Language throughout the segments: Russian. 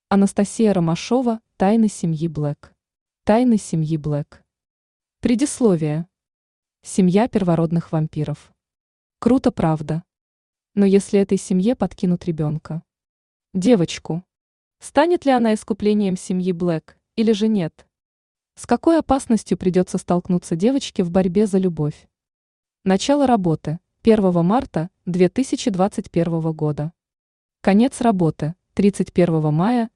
Анастасия Ромашова. Тайны семьи Блэк. Тайны семьи Блэк. Предисловие. Семья первородных вампиров. Круто, правда. Но если этой семье подкинут ребенка, девочку, станет ли она искуплением семьи Блэк или же нет? С какой опасностью придется столкнуться девочке в борьбе за любовь? Начало работы 1 марта 2021 года. Конец работы 31 мая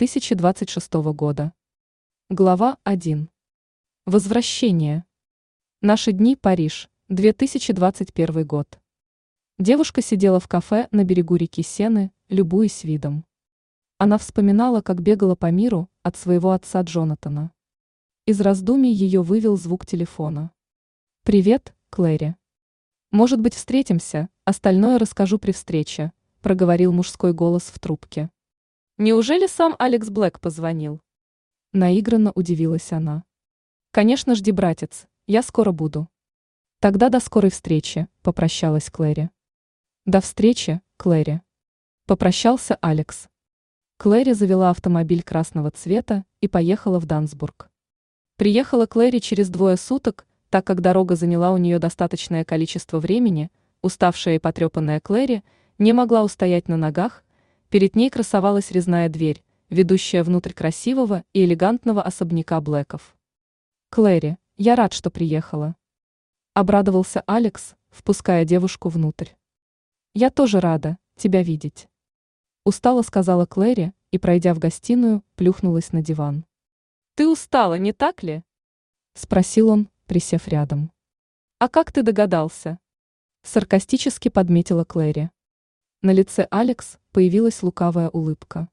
2026 года. Глава 1. Возвращение. Наши дни, Париж, 2021 год. Девушка сидела в кафе на берегу реки Сены, любуясь видом. Она вспоминала, как бегала по миру от своего отца Джонатана. Из раздумий ее вывел звук телефона. «Привет, Клэри. Может быть, встретимся, остальное расскажу при встрече», проговорил мужской голос в трубке. «Неужели сам Алекс Блэк позвонил?» Наигранно удивилась она. «Конечно, жди, братец, я скоро буду». «Тогда до скорой встречи», попрощалась Клэри. «До встречи, Клэри», попрощался Алекс. Клэри завела автомобиль красного цвета и поехала в Дансбург. Приехала Клэри через 2 суток, так как дорога заняла у нее достаточное количество времени, уставшая и потрепанная Клэри не могла устоять на ногах, перед ней красовалась резная дверь, ведущая внутрь красивого и элегантного особняка Блэков. «Клэри, я рад, что приехала», — обрадовался Алекс, впуская девушку внутрь. «Я тоже рада тебя видеть», — устало сказала Клэри и, пройдя в гостиную, плюхнулась на диван. «Ты устала, не так ли?» — спросил он, присев рядом. «А как ты догадался?» — саркастически подметила Клэри. На лице Алекс появилась лукавая улыбка.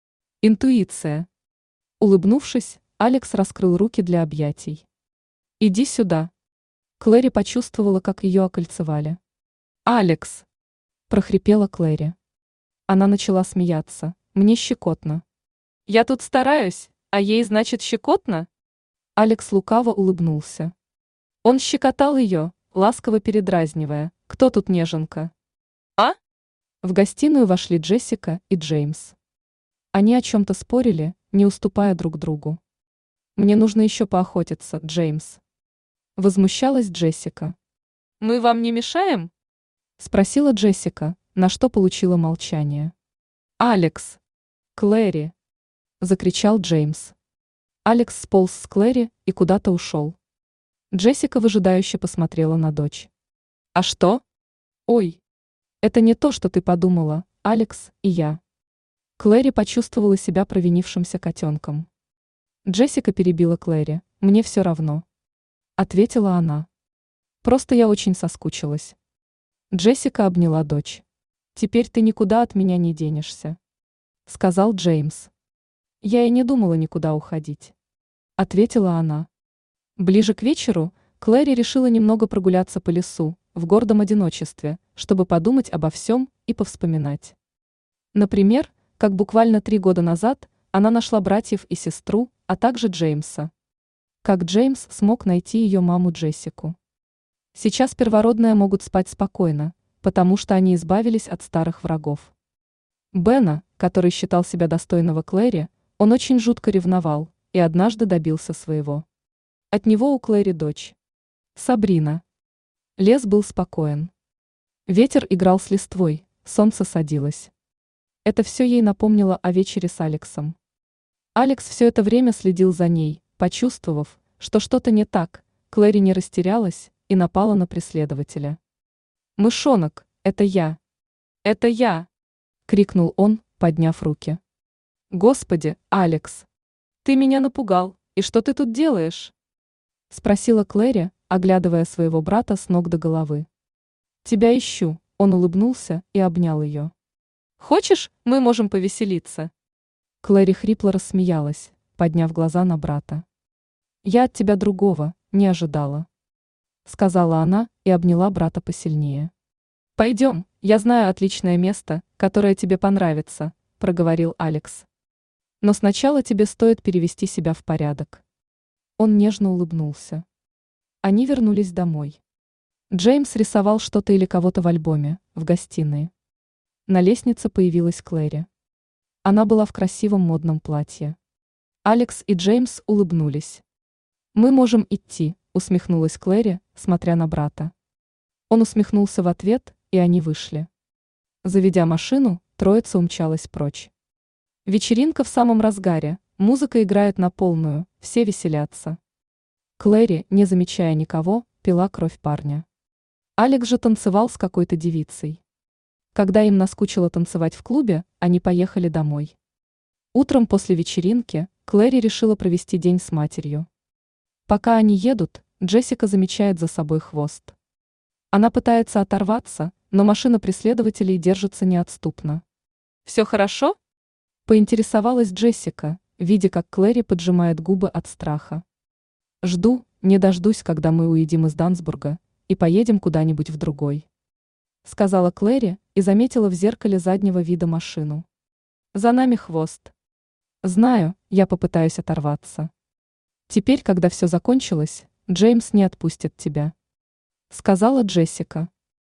«Интуиция». Улыбнувшись, Алекс раскрыл руки для объятий. «Иди сюда». Клэри почувствовала, как ее окольцевали. «Алекс!» – прохрипела Клэри. Она начала смеяться. «Мне щекотно». «Я тут стараюсь, а ей, значит, щекотно?» Алекс лукаво улыбнулся. Он щекотал ее, ласково передразнивая: «Кто тут неженка?» «А?» В гостиную вошли Джессика и Джеймс. Они о чем-то спорили, не уступая друг другу. «Мне нужно еще поохотиться, Джеймс», — возмущалась Джессика. «Мы вам не мешаем?» — спросила Джессика, на что получила молчание. «Алекс! Клэри!» — закричал Джеймс. Алекс сполз с Клэри и куда-то ушел. Джессика выжидающе посмотрела на дочь. «А что?» «Ой, это не то, что ты подумала, Алекс и я». Клэри почувствовала себя провинившимся котенком. Джессика перебила Клэри. «Мне все равно», — ответила она. «Просто я очень соскучилась». Джессика обняла дочь. «Теперь ты никуда от меня не денешься», — сказал Джеймс. «Я и не думала никуда уходить», — ответила она. Ближе к вечеру Клэри решила немного прогуляться по лесу, в гордом одиночестве, чтобы подумать обо всем и повспоминать. Например, как буквально 3 года назад она нашла братьев и сестру, а также Джеймса. Как Джеймс смог найти ее маму Джессику. Сейчас первородные могут спать спокойно, потому что они избавились от старых врагов. Бена, который считал себя достойного Клэри, он очень жутко ревновал и однажды добился своего. От него у Клэри дочь Сабрина. Лес был спокоен. Ветер играл с листвой, солнце садилось. Это все ей напомнило о вечере с Алексом. Алекс все это время следил за ней, почувствовав, что что-то не так, Клэри не растерялась и напала на преследователя. «Мышонок, это я! Это я!» — крикнул он, подняв руки. «Господи, Алекс! Ты меня напугал, и что ты тут делаешь?» — спросила Клэри, оглядывая своего брата с ног до головы. «Тебя ищу», — он улыбнулся и обнял ее. «Хочешь, мы можем повеселиться?» Клэри хрипло рассмеялась, подняв глаза на брата. «Я от тебя другого не ожидала», — сказала она и обняла брата посильнее. «Пойдем, я знаю отличное место, которое тебе понравится», — проговорил Алекс. «Но сначала тебе стоит перевести себя в порядок». Он нежно улыбнулся. Они вернулись домой. Джеймс рисовал что-то или кого-то в альбоме, в гостиной. На лестнице появилась Клэри. Она была в красивом модном платье. Алекс и Джеймс улыбнулись. «Мы можем идти», — усмехнулась Клэри, смотря на брата. Он усмехнулся в ответ, и они вышли. Заведя машину, троица умчалась прочь. Вечеринка в самом разгаре, музыка играет на полную, все веселятся. Клэри, не замечая никого, пила кровь парня. Алекс же танцевал с какой-то девицей. Когда им наскучило танцевать в клубе, они поехали домой. Утром после вечеринки Клэри решила провести день с матерью. Пока они едут, Джессика замечает за собой хвост. Она пытается оторваться, но машина преследователей держится неотступно. «Все хорошо?» – поинтересовалась Джессика, видя, как Клэри поджимает губы от страха. «Жду, не дождусь, когда мы уедем из Дансбурга и поедем куда-нибудь в другой», – сказала Клэри и заметила в зеркале заднего вида машину. «За нами хвост». «Знаю, я попытаюсь оторваться. Теперь, когда все закончилось, Джеймс не отпустит тебя», — сказала Джессика.